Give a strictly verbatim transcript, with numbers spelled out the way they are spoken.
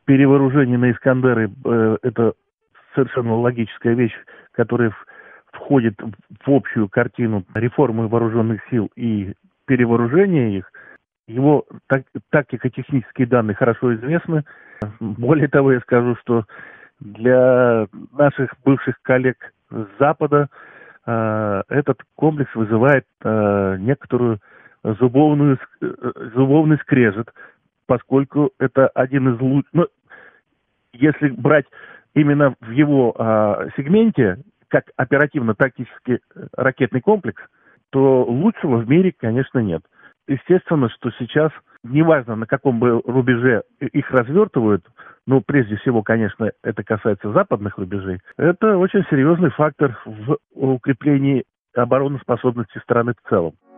перевооружение на «Искандеры» э, — это совершенно логическая вещь, которая в- входит в общую картину реформы вооруженных сил и перевооружения их. Его так- тактико-технические данные хорошо известны. Более того, я скажу, что для наших бывших коллег с Запада э, этот комплекс вызывает э, некоторую зубовную, ск- э, зубовный скрежет, поскольку это один из лучших... Ну, если брать именно в его э, сегменте, как оперативно-тактический э, ракетный комплекс, то лучшего в мире, конечно, нет. Естественно, что сейчас, неважно на каком бы рубеже их развертывают, но прежде всего, конечно, это касается западных рубежей, это очень серьезный фактор в укреплении обороноспособности страны в целом.